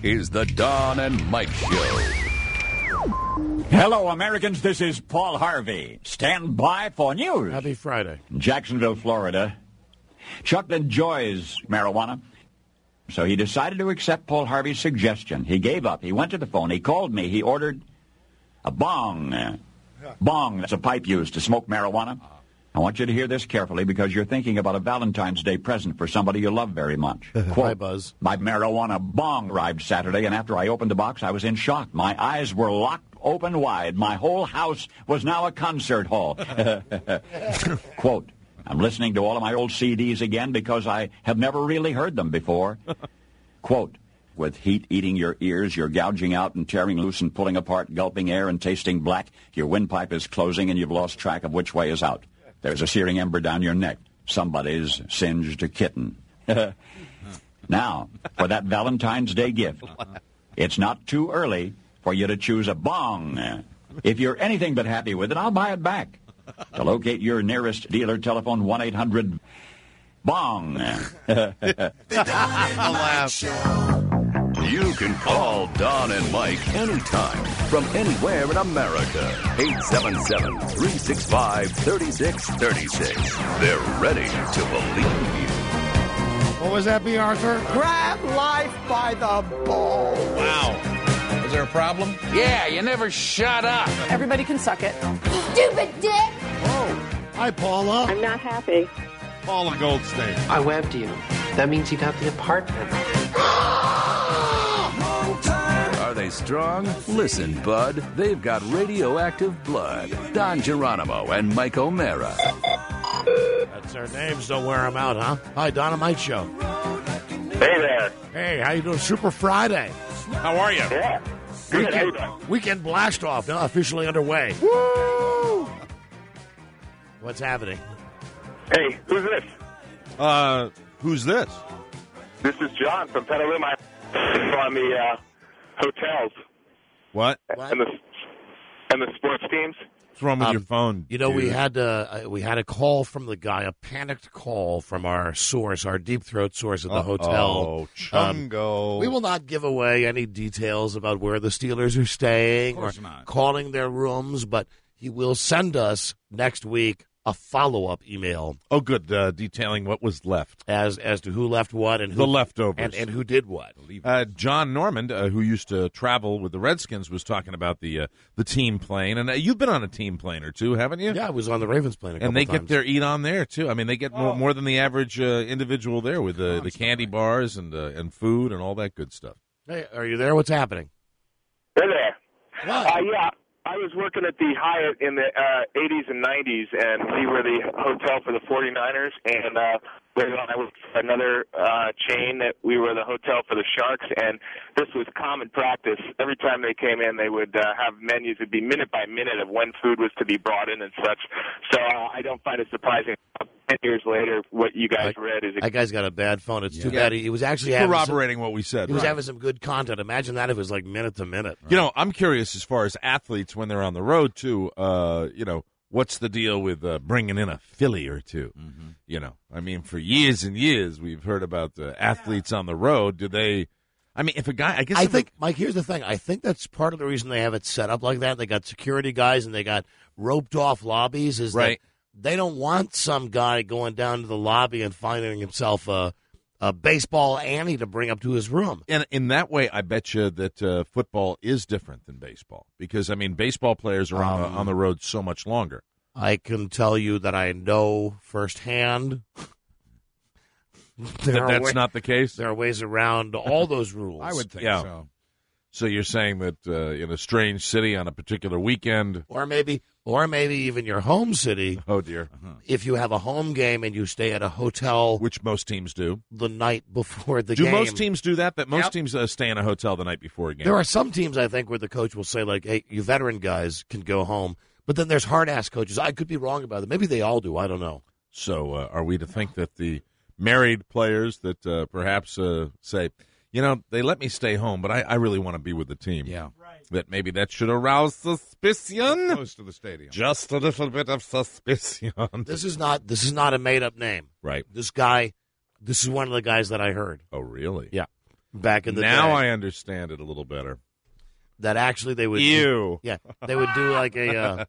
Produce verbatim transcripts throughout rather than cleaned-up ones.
is the Don and Mike Show. Hello, Americans. This is Paul Harvey. Stand by for news. Happy Friday. Jacksonville, Florida. Chuck enjoys marijuana, so he decided to accept Paul Harvey's suggestion. He gave up. He went to the phone. He called me. He ordered a bong. Bong, that's a pipe used to smoke marijuana. I want you to hear this carefully because you're thinking about a Valentine's Day present for somebody you love very much. Quote, Hi, Buzz. My marijuana bong arrived Saturday, and after I opened the box, I was in shock. My eyes were locked open wide. My whole house was now a concert hall. Quote, I'm listening to all of my old C Ds again because I have never really heard them before. Quote, with heat eating your ears, you're gouging out and tearing loose and pulling apart, gulping air and tasting black. Your windpipe is closing and you've lost track of which way is out. There's a searing ember down your neck. Somebody's singed a kitten. Now, for that Valentine's Day gift, it's not too early for you to choose a bong. If you're anything but happy with it, I'll buy it back. To locate your nearest dealer, telephone one eight hundred bong. You can call Don and Mike anytime from anywhere in America. eight seven seven, three six five, three six three six. They're ready to believe you. What was that, B. Arthur? Grab life by the balls. Wow. Was there a problem? Yeah, you never shut up. Everybody can suck it. Stupid dick! Oh. Hi, Paula. I'm not happy. Paula Goldstein. I webbed you. That means you got the apartment. Are they strong? Listen, bud. They've got radioactive blood. Don Geronimo and Mike O'Mara. That's their names. Don't wear them out, huh? Hi, Don and Mike Show. Hey there. Hey, how you doing? Super Friday. How are you? Yeah. Good. How you doing? Weekend, weekend blast off now officially underway. Woo! What's happening? Hey, who's this? Uh, who's this? This is John from Petaluma. It's on the uh, hotels. What? What? And the and the sports teams. What's wrong with Um, your phone? You know, dude? we had uh, we had a call from the guy, a panicked call from our source, our deep throat source at the Uh-oh, hotel. Chungo. Um, we will not give away any details about where the Steelers are staying or not. calling their rooms, but he will send us next week a follow-up email Oh, good. Uh, detailing what was left. as as to who left what and who The leftovers. and, and who did what. Uh, John Normand, uh, who used to travel with the Redskins, was talking about the uh, the team plane. And uh, you've been on a team plane or two, haven't you? Yeah, I was on the Ravens plane a couple And they times. get their eat on there, too. I mean, they get more, more than the average uh, individual there with the, the candy bars and uh, and food and all that good stuff. Hey, are you there? What's happening? Hey there. What? Uh, yeah, I was working at the Hyatt in the uh, eighties and nineties, and we were the hotel for the forty-niners, and uh, later on I was for another uh, chain that we were the hotel for the Sharks, and this was common practice. Every time they came in, they would uh, have menus. It would be minute by minute of when food was to be brought in and such. So uh, I don't find it surprising. Ten years later, what you guys That- read is That guy's got a bad phone. It's too Yeah. bad. He, he was actually having some, Corroborating what we said. he was right. having some good content. Imagine that if it was like minute to minute. You know, I'm curious as far as athletes when they're on the road too. Uh, you know, what's the deal with uh, bringing in a Philly or 2 Mm-hmm. You know, I mean, for years and years we've heard about the athletes on the road. Do they? I mean, if a guy, I guess, I if a- think, Mike, here's the thing. I think that's part of the reason they have it set up like that. They got security guys and they got roped off lobbies. Is Right. that they don't want some guy going down to the lobby and finding himself a, a baseball ante to bring up to his room. And in that way, I bet you that uh, football is different than baseball because I mean, baseball players are on, Um, the, on the road so much longer. I can tell you that I know firsthand. there That are that's wa- not the case. There are ways around all those rules. I would think Yeah. so. So you're saying that uh, in a strange city on a particular weekend? Or maybe, or maybe even your home city. Oh dear, If you have a home game and you stay at a hotel which most teams do. the night before the Do game. most teams do that? That most Yep. teams uh, stay in a hotel the night before a game. There are some teams, I think, where the coach will say, like, hey, you veteran guys can go home. But then there's hard-ass coaches. I could be wrong about it. Maybe they all do. I don't know. So uh, are we to think that the married players that uh, perhaps uh, say, you know, they let me stay home, but I, I really want to be with the team. Yeah. That maybe that should arouse suspicion. Close to the stadium. Just a little bit of suspicion. This is not this is not a made-up name. Right. This guy, this is one of the guys that I heard. Oh, really? Yeah. back in the now day. I understand it a little better. That actually they would Ew. Yeah, they would do like a uh,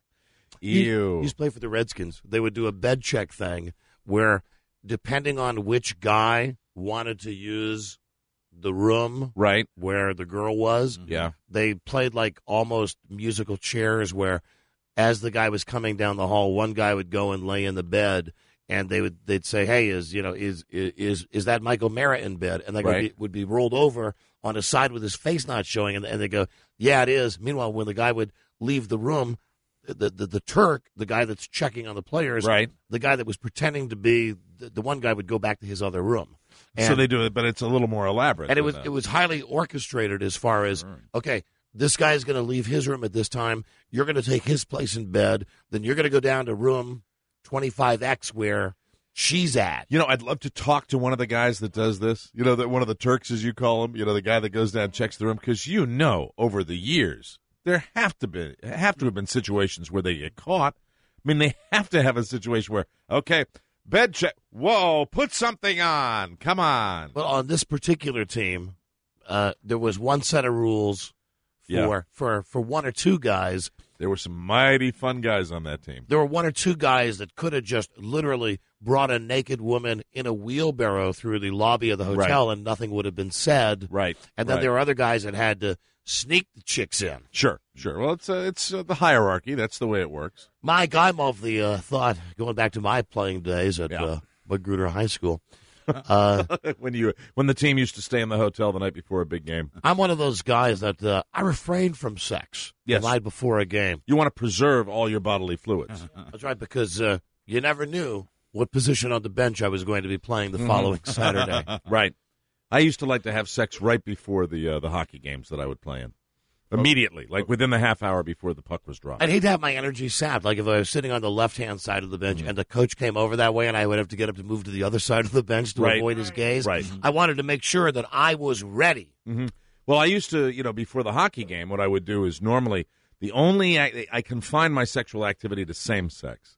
Ew. He used to play for the Redskins. They would do a bed check thing where, depending on which guy wanted to use the room right where the girl was, yeah, they played like almost musical chairs where, as the guy was coming down the hall, one guy would go and lay in the bed, and they would they'd say, "Hey, is you know is is is that Michael Mara in bed?" And that right. would, be, would be rolled over on his side with his face not showing, and, and they go, "Yeah, it is." Meanwhile, when the guy would leave the room, the the, the Turk, the guy that's checking on the players, right, the guy that was pretending to be the, the one guy would go back to his other room. And, so they do it, but it's a little more elaborate. and it was that. it was highly orchestrated as far as okay. This guy's going to leave his room at this time. You're going to take his place in bed. Then you're going to go down to room twenty-five X where she's at. You know, I'd love to talk to one of the guys that does this. You know, that one of the Turks, as you call him. You know, the guy that goes down and checks the room. Because you know, over the years, there have to be have to have been situations where they get caught. I mean, they have to have a situation where, okay, bed check. Whoa, put something on. Come on. Well, on this particular team, uh, there was one set of rules. For, Yeah. for for one or two guys. There were some mighty fun guys on that team. There were one or two guys that could have just literally brought a naked woman in a wheelbarrow through the lobby of the hotel, Right. and nothing would have been said. Right. And then right. there were other guys that had to sneak the chicks in. Sure, sure. Well, it's uh, it's uh, the hierarchy. That's the way it works. Mike, I'm of the uh, thought, going back to my playing days at Yeah. uh, Magruder High School, uh, when you when the team used to stay in the hotel the night before a big game. I'm one of those guys that uh, I refrain from sex Yes. the night before a game. You want to preserve all your bodily fluids. That's right, because uh, you never knew what position on the bench I was going to be playing the following Saturday. Right. I used to like to have sex right before the uh, the hockey games that I would play in. Immediately, like within the half hour before the puck was dropped. I'd hate to have my energy sapped. Like if I was sitting on the left-hand side of the bench and the coach came over that way and I would have to get up to move to the other side of the bench to Right. avoid his gaze. Right. I wanted to make sure that I was ready. Mm-hmm. Well, I used to, you know, before the hockey game, what I would do is normally the only I, I confine my sexual activity to same sex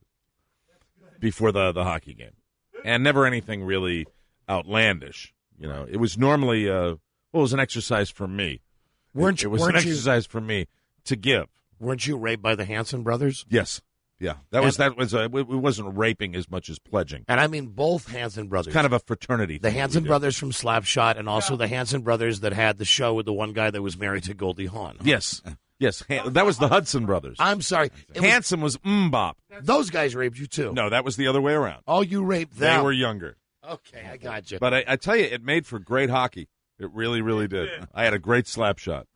before the the hockey game, and never anything really outlandish. You know, it was normally uh, well, it was an exercise for me. Weren't it, you? it was weren't an you, exercise for me to give. Weren't you raped by the Hanson brothers? Yes, yeah, that was And- that was uh, it it wasn't raping as much as pledging. And I mean both Hanson brothers. Kind of a fraternity. the thing that we Hanson did. brothers from Slapshot, and also the Hanson brothers that had the show with the one guy that was married to Goldie Hawn. Yes, yes, Han- that was the Hudson brothers. I'm sorry. It was- Hanson was Mbop. those guys raped you too. No, that was the other way around. Oh, you raped They them. were younger. Okay, I got you. But I, I tell you, it made for great hockey. It really, really did. I had a great slap shot.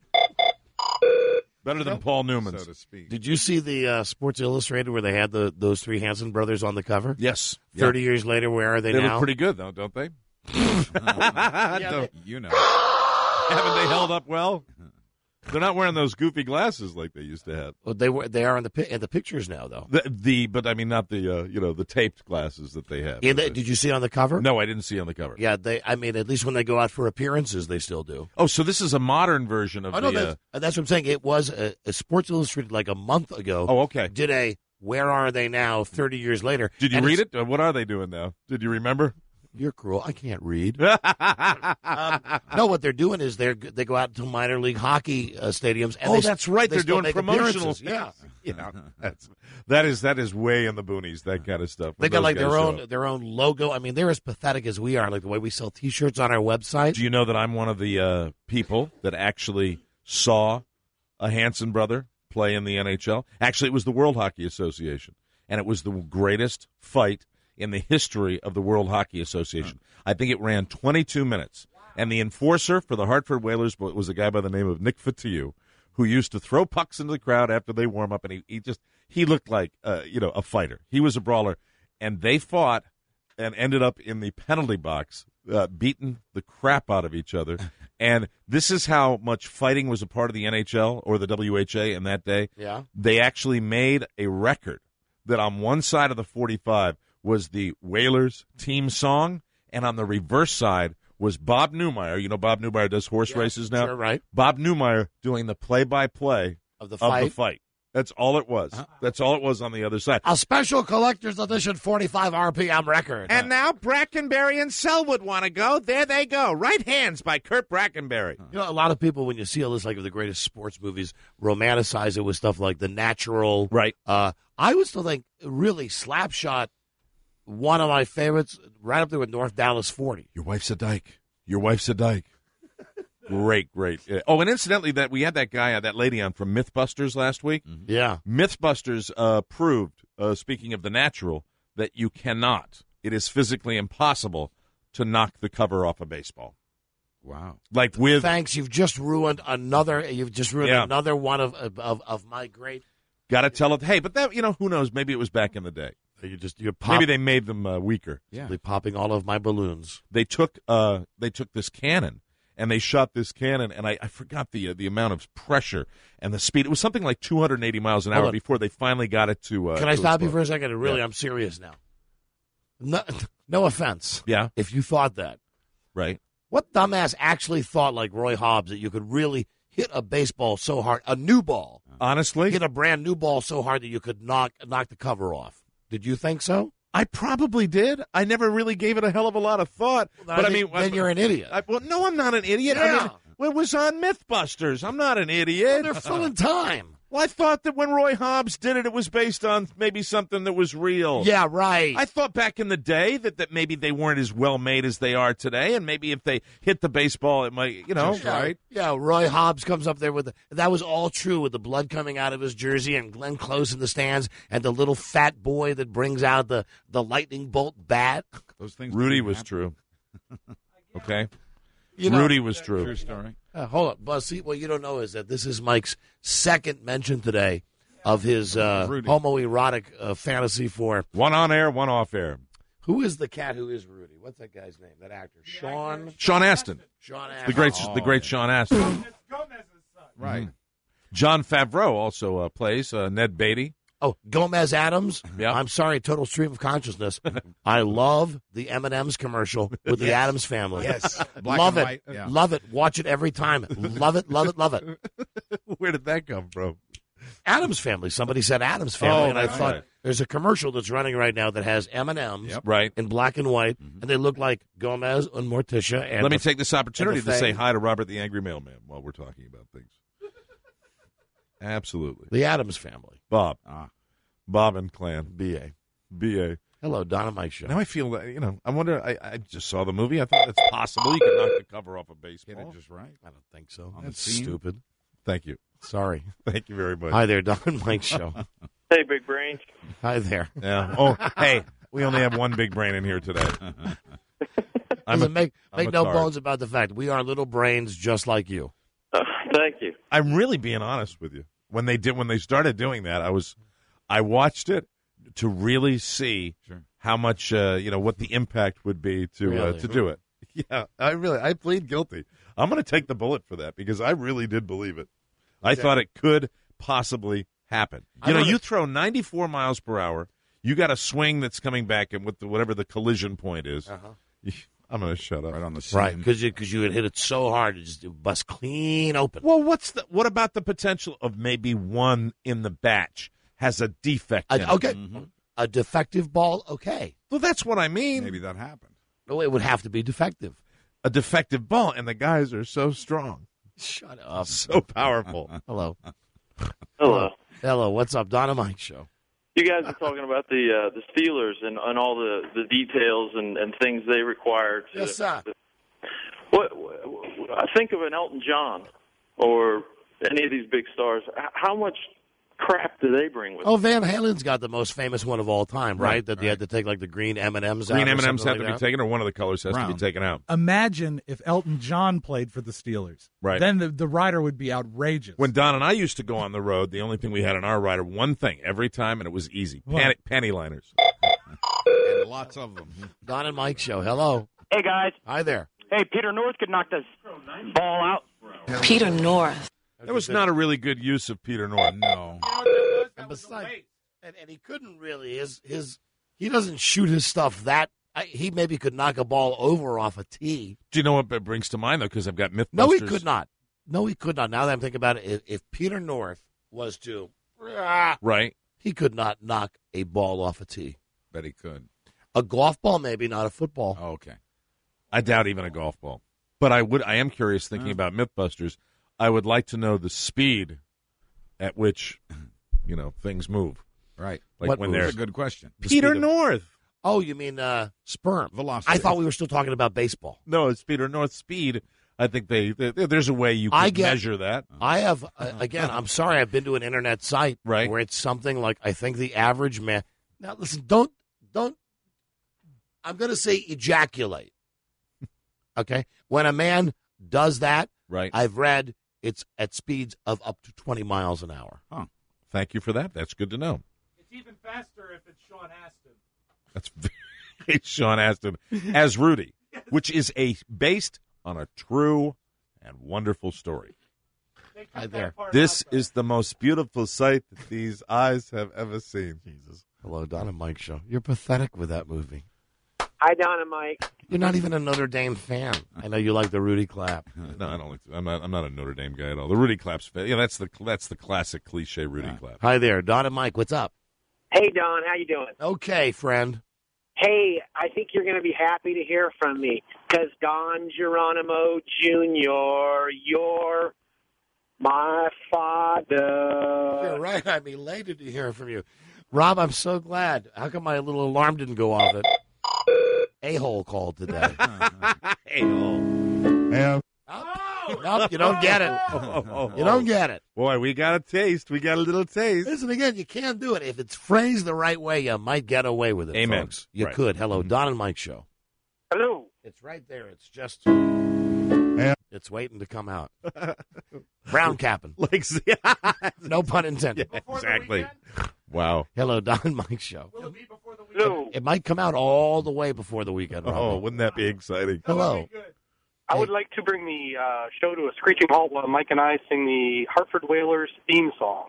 Better than Paul Newman's. so to speak. Did you see the uh, Sports Illustrated where they had the those three Hanson brothers on the cover? Yes. Thirty Yeah. years later, where are they, They now? look pretty good, though, don't they? Yeah, You know. Haven't they held up well? They're not wearing those goofy glasses like they used to have. Well, they were. They are in the pi- in the pictures now, though. The, the but I mean not the uh, you know the taped glasses that they have. In the, did you see on the cover? No, I didn't see on the cover. Yeah, they. I mean, at least when they go out for appearances, they still do. Oh, so this is a modern version of Oh no, the. that's, uh, that's what I'm saying. It was a, a Sports Illustrated like a month ago. oh, okay. Did a Where Are They Now? Thirty years later. Did you And read it's- it? Uh, What are they doing now? Did you remember? You're cruel. I can't read. um, no, what they're doing is they they go out to minor league hockey uh, stadiums. And Oh, they, that's right. They They're still doing make promotional. appearances. Yeah. yeah, that's that is that is way in the boonies. That kind of stuff. They when got those like guys their show own up. their own logo. I mean, they're as pathetic as we are. Like the way we sell T-shirts on our website. Do you know that I'm one of the uh, people that actually saw a Hanson brother play in the N H L? Actually, it was the World Hockey Association, and it was the greatest fight in the history of the World Hockey Association. I think it ran twenty-two minutes, and the enforcer for the Hartford Whalers was a guy by the name of Nick Fatiou, who used to throw pucks into the crowd after they warm up, and he, he just he looked like uh, you know a fighter. He was a brawler, and they fought and ended up in the penalty box, uh, beating the crap out of each other. And this is how much fighting was a part of the N H L or the W H A in that day. Yeah. They actually made a record that on one side of the forty-five was the Whalers team song, and on the reverse side was Bob Newmeyer. You know Bob Newmeyer does horse Yeah, races now? sure, right. Bob Newmeyer doing the play-by-play Of the of fight. the fight. That's all it was. That's all it was on the other side. A special collector's edition forty-five R P M record. And now Brackenberry and Selwood want to go. There they go. Right Hands by Kurt Brackenberry. You know, a lot of people, when you see a list like of the greatest sports movies, romanticize it with stuff like The Natural. Right. Uh, I would still think, really, Slapshot, one of my favorites, right up there with North Dallas forty. Your wife's a dyke. Your wife's a dyke. Great, great. Oh, and incidentally, that we had that guy, uh, that lady on from Mythbusters last week. Mm-hmm. Yeah. Mythbusters uh, proved, uh, speaking of The Natural, that you cannot, it is physically impossible to knock the cover off a baseball. Wow. Like with... Thanks. You've just ruined another, you've just ruined Yeah. another one of, of, of my great... Got to tell it, hey, but that, you know, who knows? Maybe it was back in the day. You just, you're pop, Maybe they made them uh, weaker. Yeah. They're popping all of my balloons. They took, uh, they took this cannon. And they shot this cannon, and I, I forgot the uh, the amount of pressure and the speed. It was something like two hundred eighty miles an hour before they finally got it to. Uh, Can I to stop explode. you for a second? Really, Yeah. I'm serious now. No, no offense. Yeah. If you thought that. Right. What dumbass actually thought, like Roy Hobbs, that you could really hit a baseball so hard, a new ball, Honestly, hit a brand new ball so hard that you could knock knock the cover off? Did you think so? I probably did. I never really gave it a hell of a lot of thought. Well, but I, I mean, think then you're an idiot. I, well, no, I'm not an idiot. I Yeah. mean, well, it was on Mythbusters. I'm not an idiot. They're full in time. Well, I thought that when Roy Hobbs did it, it was based on maybe something that was real. Yeah, right. I thought back in the day that, that maybe they weren't as well made as they are today, and maybe if they hit the baseball, it might, you know, yeah, right? Yeah, Roy Hobbs comes up there with the, that was all true with the blood coming out of his jersey and Glenn Close in the stands and the little fat boy that brings out the, the lightning bolt bat. Those things. Rudy didn't was happen. true. Okay, You know, Rudy was true. True story. Uh, hold up, Buzz. See, what you don't know is that this is Mike's second mention today of his uh, Rudy. homoerotic uh, fantasy for One on air, one off air. who is the cat who is Rudy? What's that guy's name? That actor, Sean. Sean Astin, Sean. the Astin. great, Oh, the great yeah. Sean Astin. Right. John Favreau also uh, plays uh, Ned Beatty. Oh, Gomez Adams. Yeah. I'm sorry, total stream of consciousness. I love the M and M's commercial with the Adams family. Yes. Black love and it. white, yeah. Love it. Watch it every time. Love it. Love it. Love it. Where did that come from? Adams family. Somebody said Adams family, Oh, and I that's thought right. there's a commercial that's running right now that has M and M's Yep. Right. in black and white, and they look like Gomez and Morticia. And Let me the- take this opportunity and the to say thing. hi to Robert the Angry Mailman while we're talking about things. Absolutely. the Adams family. Bob. Ah. Bob and Clan. B A. B A. Hello, Donna Mike Show. Now I feel that, you know, I wonder, I, I just saw the movie. I thought it's possible you could knock the cover off a Get baseball. it just right. I don't think so. On the That's scene. stupid. Thank you. Sorry. Thank you very much. Hi there, Don and Mike Show. Hey, Big Brain. Hi there. Yeah. Oh, hey, we only have one big brain in here today. I'm Listen, make I'm make a no card. bones about the fact we are little brains just like you. Uh, thank you. I'm really being honest with you. When they did, when they started doing that, I was, I watched it to really see Sure. how much, uh, you know, what the impact would be to uh, Really? to do it. Yeah, I really, I plead guilty. I'm going to take the bullet for that because I really did believe it. I thought it could possibly happen. I You know, don't- you throw ninety-four miles per hour. You got a swing that's coming back, and with the, whatever the collision point is, Uh-huh. I'm going to shut up. Right on the scene. Right, because you, 'cause you had hit it so hard, it just it bust clean open. Well, what's the what about the potential of maybe one in the batch has a defect? in it? A- okay, Mm-hmm. a defective ball, okay. Well, that's what I mean. Maybe that happened. No, it would have to be defective. A defective ball, and the guys are so strong, Shut up. so powerful. Hello. Hello. Hello, what's up? Donna Mike Show. You guys are talking about the uh, the Steelers and, and all the, the details and, and things they require. To, Yes, sir. What, I think of an Elton John or any of these big stars. H- How much crap do they bring with Oh, them? Van Halen's got the most famous one of all time, right? Right, that they had to take like the green M and M's out. Green or M and M's something have to like be that. taken, or one of the colors has to Brown. be taken out. Imagine if Elton John played for the Steelers. Right. Then the, the rider would be outrageous. When Don and I used to go on the road, the only thing we had in our rider, one thing every time, and it was easy: What? Panty, panty liners. And lots of them. Don and Mike Show. Hello. Hey, guys. Hi there. Hey, Peter North could knock this ball out. Peter North. That was not a really good use of Peter Norton. No. And besides, and, and he couldn't really. His his he doesn't shoot his stuff that. I, he maybe could knock a ball over off a tee. Do you know what it brings to mind though? Because I've got Mythbusters. No, he could not. No, he could not. Now that I'm thinking about it, if, if Peter North was to Ah, right? he could not knock a ball off a tee. Bet he could. A golf ball, maybe, not a football. Oh, okay. I doubt even a golf ball. But I would. I am curious, thinking Uh. about MythBusters. I would like to know the speed at which, you know, things move. Right. Like What when moves? they're That's a good question. Peter speed of- North. Oh, you mean uh, sperm? Velocity. I thought we were still talking about baseball. No, it's Peter North speed. I think they, they there's a way you can I get- measure that. I have, uh, again, I'm sorry, I've been to an internet site Right. where it's something like, I think the average man. Now, listen, don't, don't, I'm going to say ejaculate. Okay? When a man does that, Right. I've read it's at speeds of up to twenty miles an hour. Thank you for that. That's good to know. It's even faster if it's Sean Astin. That's very Sean Astin as Rudy, which is a based on a true and wonderful story. Hi there. This is the most beautiful sight that these eyes have ever seen. Jesus. Hello, Don and Mike show. You're pathetic with that movie. Hi, Don and Mike. You're not even a Notre Dame fan. I know you like the Rudy clap. No, I don't like. I'm not. I'm not a Notre Dame guy at all. The Rudy claps. Yeah, that's the that's the classic cliche Rudy clap. Hi there, Don and Mike. What's up? Hey, Don. How you doing? Okay, friend. Hey, I think you're going to be happy to hear from me because Don Geronimo Junior, you're my father. You're right. I'm elated to hear from you. Rob, I'm so glad. How come my little alarm didn't go off? It a-hole called today. A-hole. Yeah. Nope, you don't get it. You don't get it. Boy, we got a taste. We got a little taste. Listen, again, you can't do it. If it's phrased the right way, you might get away with it, Amen. folks. You Right. could. Hello, Don and Mike show. Hello. It's right there. It's just... It's waiting to come out. Brown capping. Like, No pun intended. Yeah, exactly. Wow. Hello, Don and Mike show. Will it be before the weekend? Hello. It might come out all the way before the weekend. Oh, Robert. wouldn't that be exciting? Hello. I would like to bring the uh, show to a screeching halt while Mike and I sing the Hartford Whalers theme song.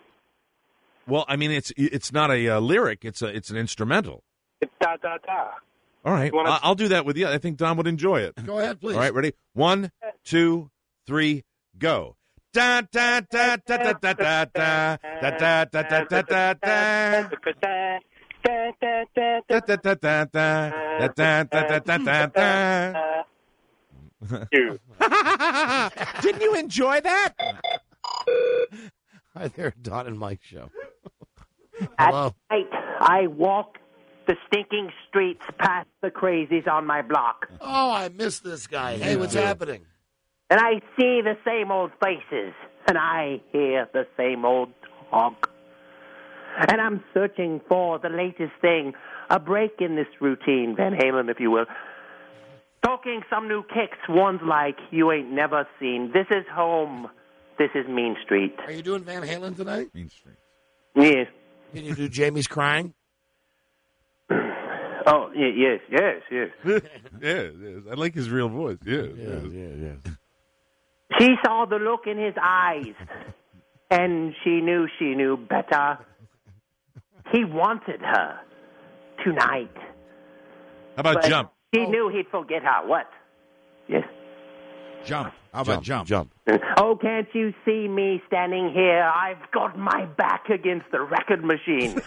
Well, I mean, it's it's not a uh, lyric. It's a it's an instrumental. It's da da da. All right, wanna- I- I'll do that with you. I think Don would enjoy it. Go ahead, please. All right, ready? One, two, three, go. Da da da da da da da da da da da da da da da. Da da da da da da da da da da da da. Didn't you enjoy that? Hi there, Don and Mike show. At Hello. night, I walk the stinking streets past the crazies on my block. Oh, I miss this guy. Hey, what's happening? And I see the same old faces, and I hear the same old talk. And I'm searching for the latest thing, a break in this routine, Van Halen, if you will. Talking some new kicks, ones like you ain't never seen. This is home. This is Mean Street. Are you doing Van Halen tonight? Mean Street. Yes. Can you do Jamie's Crying? Oh, y- yes, yes, yes. Yeah, yes. I like his real voice. Yeah, Yeah, yeah, yeah. She saw the look in his eyes, and she knew she knew better. He wanted her tonight. How about But Jump? She knew he'd forget her. What? Yes. Jump. How about jump? Jump. Oh, can't you see me standing here? I've got my back against the record machine.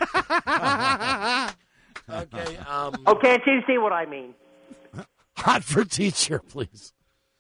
Okay, um... Oh, can't you see what I mean? Hot for teacher, please.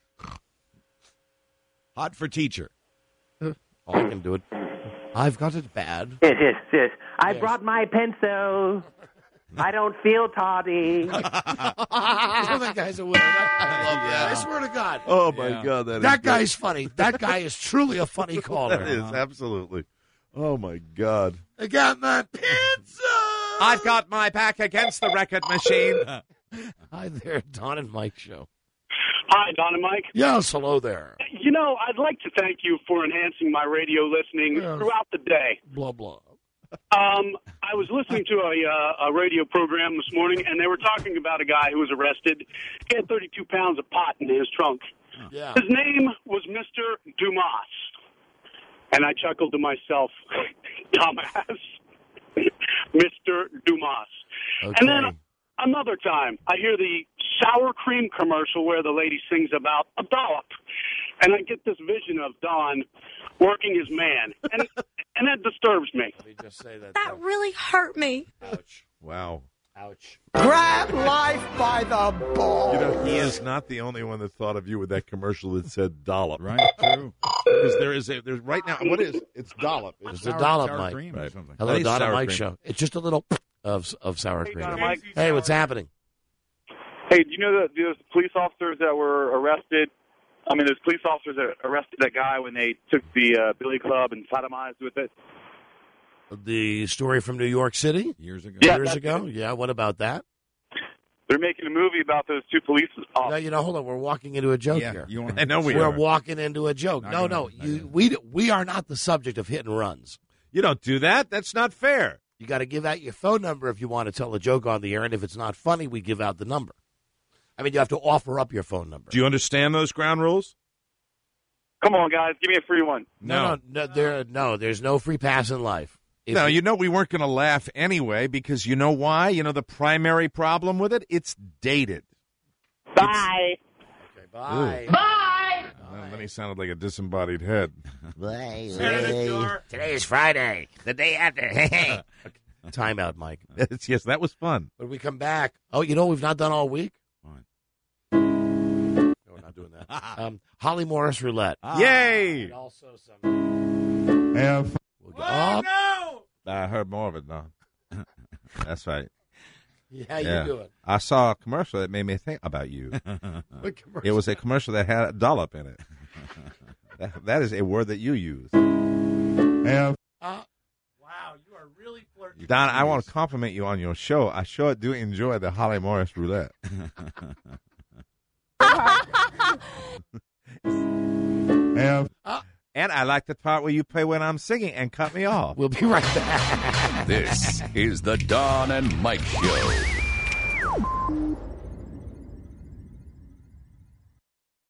Hot for teacher. Oh, I can do it. I've got it bad. Yes, yes, yes. I Yes. brought my pencil. I don't feel tardy. That guy's a winner. I love that. I swear to God. Oh, my Yeah. God. That, is That good. guy's funny. That guy is truly a funny caller. That is, absolutely. Oh, my God. I got my pencil. I've got my back against the record machine. Hi there, Don and Mike show. Hi, Don and Mike. Yes, hello there. You know, I'd like to thank you for enhancing my radio listening Yes. throughout the day. Blah, blah. Um, I was listening to a, uh, a radio program this morning, and they were talking about a guy who was arrested. He had thirty-two pounds of pot in his trunk. Yeah. His name was Mister Dumas. And I chuckled to myself, dumbass, Mister Dumas. Okay. And then another time, I hear the sour cream commercial where the lady sings about a dollop. and I get this vision of Don working his man, and and that disturbs me. Let me just say that. That really hurt me. Ouch. Wow. Ouch. Grab life by the balls. You know, he is not the only one that thought of you with that commercial that said dollop. Right, true. Because there is a, there's right now, what is, it's dollop. It's a dollop, sour Mike. cream or Right. something. Hello, Hey, Don and sour Mike cream. show. It's just a little of of sour cream. Don and Mike. Hey, what's happening? Hey, do you know that those police officers that were arrested? I mean, those police officers that arrested that guy when they took the uh, Billy Club and sodomized with it. The story from New York City Years ago. Yeah, years that's ago. Yeah, what about that? They're making a movie about those two police No, officers. you know, hold on. We're walking into a joke Yeah, here. you want I know we We're are. walking into a joke. Not no, gonna- no, not you, gonna. we we are not the subject of hit and runs. You don't do that. That's not fair. You got to give out your phone number if you want to tell a joke on the air, and if it's not funny, we give out the number. I mean, you have to offer up your phone number. Do you understand those ground rules? Come on, guys, give me a free one. No, no, no, there, no. There's no free pass in life. If No, you know we weren't going to laugh anyway because you know why? You know the primary problem with it? It's dated. Bye. Okay, bye. Bye. Well, then he sounded like a disembodied head. Bye. Senator. Today is Friday. The day after. Time out, Mike. Yes, that was fun. When we come back, oh, you know what we've not done all week? What? No, we're not doing that. Um, Holly Morris Roulette. Yay! And also some. F. We'll go up. no! I heard more of it now. That's right. Yeah, you do it. I saw a commercial that made me think about you. What commercial? It was a commercial that had a dollop in it. that, that is a word that you use. F. Uh, Wow, you are really flirting. Don, I want to compliment you on your show. I sure do enjoy the Holly Morris Roulette. F. Uh, And I like the part where you play when I'm singing and cut me off. we'll be right back. This is the Don and Mike Show.